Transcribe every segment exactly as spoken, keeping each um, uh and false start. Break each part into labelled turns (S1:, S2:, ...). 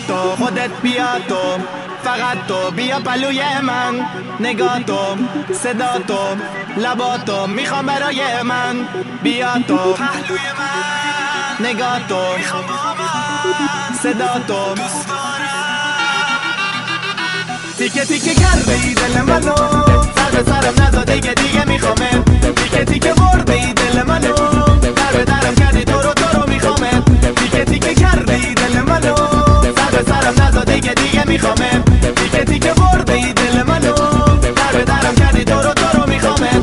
S1: تو خودت بیا تو فقط تو بیا پلوی من نگاه تو صدا تو لبا تو میخوام برای من بیا تو پهلوی من نگاه تو میخوام با من صدا تو دوست دارم تیکه تیکه کرده ای دل منو سر به سرم نزا دیگه دیگه میخوامه تیکه تیکه برده ای دل منو در به درم کردی تو رو تو رو میخوامه تیکه تیکه کرده ای دل منو سر به سرم نزا دیگه دیگه میخوامه تیکه تیکه برده ای دل منو در به درم کردی تو رو تو رو میخوامه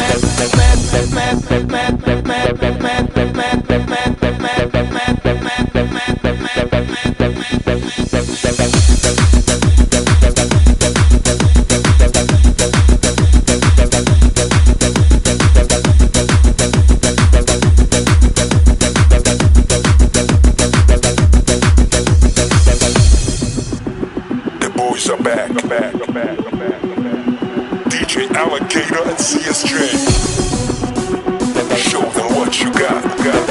S2: Boys are back, back, back, back, back. D J Alligator and C S J. Show them what you got, got.